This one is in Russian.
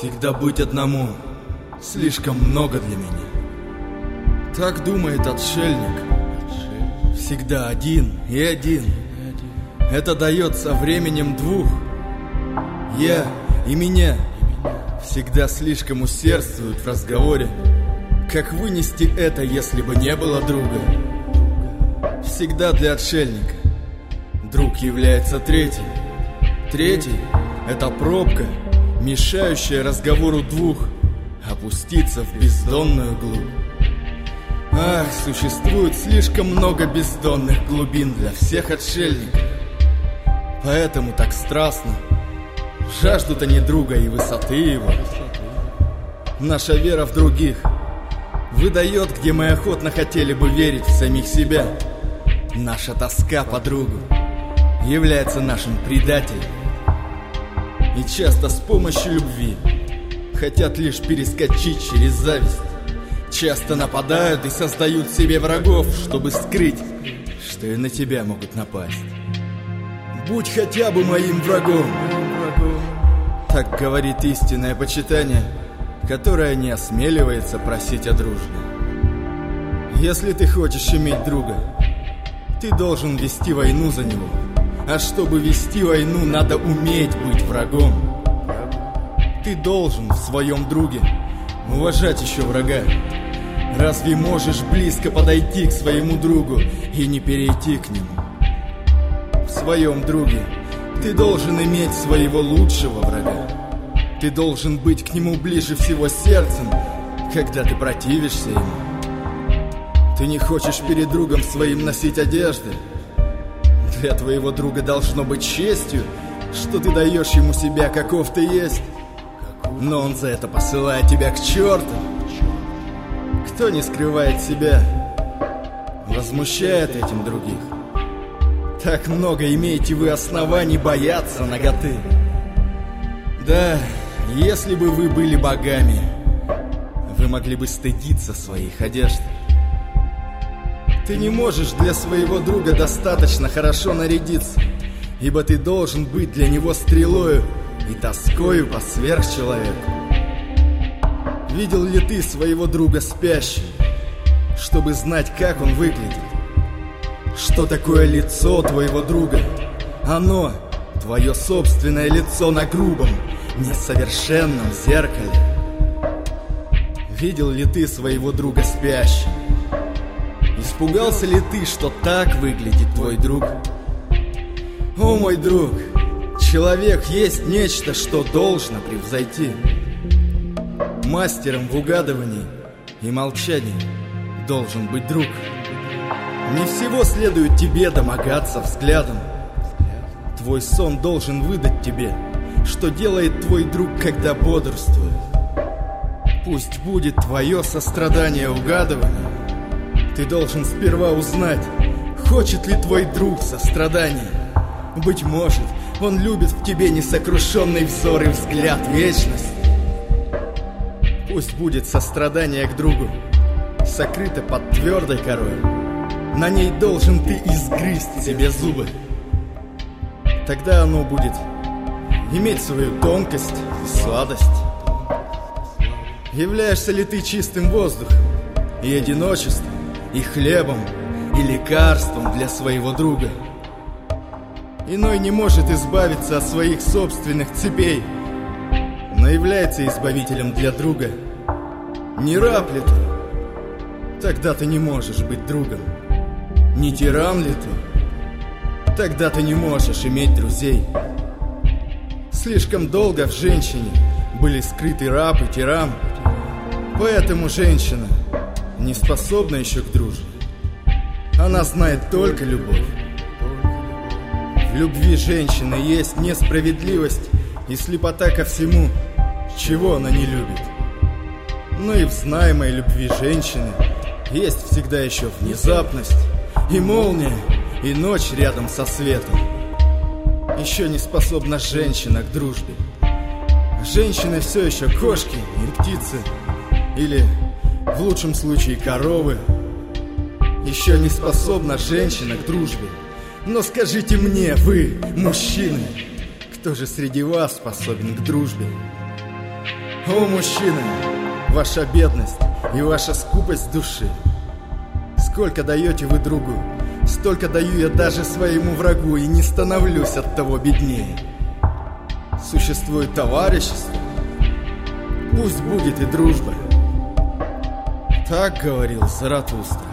Всегда быть одному слишком много для меня. Так думает отшельник. Всегда один и один. Это дает со временем двух. Я и меня всегда слишком усердствуют в разговоре. Как вынести это, если бы не было друга? Всегда для отшельника друг является третий. Третий — это пробка, мешающая разговору двух опуститься в бездонную глубь. Ах, существует слишком много бездонных глубин для всех отшельников. Поэтому так страстно жаждут они друга и высоты его. Наша вера в других выдает, где мы охотно хотели бы верить в самих себя. Наша тоска по другу является нашим предателем. И часто с помощью любви хотят лишь перескочить через зависть. Часто нападают и создают себе врагов, чтобы скрыть, что и на тебя могут напасть. Будь хотя бы моим врагом. Так говорит истинное почитание, которое не осмеливается просить о дружбе. Если ты хочешь иметь друга, ты должен вести войну за него. А чтобы вести войну, надо уметь быть врагом. Ты должен в своем друге уважать еще врага. Разве можешь близко подойти к своему другу и не перейти к нему? В своем друге ты должен иметь своего лучшего врага. Ты должен быть к нему ближе всего сердцем, когда ты противишься ему. Ты не хочешь перед другом своим носить одежды. Для твоего друга должно быть честью, что ты даешь ему себя, каков ты есть. Но он за это посылает тебя к черту. Кто не скрывает себя, возмущает этим других. Так много имеете вы оснований бояться наготы. Да, если бы вы были богами, вы могли бы стыдиться своих одежд. Ты не можешь для своего друга достаточно хорошо нарядиться, ибо ты должен быть для него стрелою и тоскою по сверхчеловеку. Видел ли ты своего друга спящим, чтобы знать, как он выглядит? Что такое лицо твоего друга? Оно, твое собственное лицо на грубом, несовершенном зеркале. Видел ли ты своего друга спящим? Испугался ли ты, что так выглядит твой друг? О, мой друг, человек есть нечто, что должно превзойти. Мастером в угадывании и молчании должен быть друг. Не всего следует тебе домогаться взглядом. Твой сон должен выдать тебе, что делает твой друг, когда бодрствует. Пусть будет твое сострадание угадывание. Ты должен сперва узнать, хочет ли твой друг сострадания. Быть может, он любит в тебе несокрушенный взор и взгляд вечности. Пусть будет сострадание к другу сокрыто под твердой корой. На ней должен ты изгрызть себе зубы. Тогда оно будет иметь свою тонкость и сладость. Являешься ли ты чистым воздухом и одиночеством, и хлебом, и лекарством для своего друга? Иной не может избавиться от своих собственных цепей, но является избавителем для друга. Не раб ли ты? Тогда ты не можешь быть другом. Не тиран ли ты? Тогда ты не можешь иметь друзей. Слишком долго в женщине были скрыты раб и тиран. Поэтому женщина не способна еще к дружбе. Она знает только любовь. В любви женщины есть несправедливость и слепота ко всему, чего она не любит. Но и в знаемой любви женщины есть всегда еще внезапность, и молния, и ночь рядом со светом. Еще не способна женщина к дружбе. Женщины все еще кошки и птицы, или, в лучшем случае, коровы. Еще не способна женщина к дружбе. Но скажите мне, вы, мужчины, кто же среди вас способен к дружбе? О, мужчины, ваша бедность и ваша скупость души. Сколько даете вы другу, столько даю я даже своему врагу, и не становлюсь от того беднее. Существует товарищество, пусть будет и дружба. Так говорил Заратустра.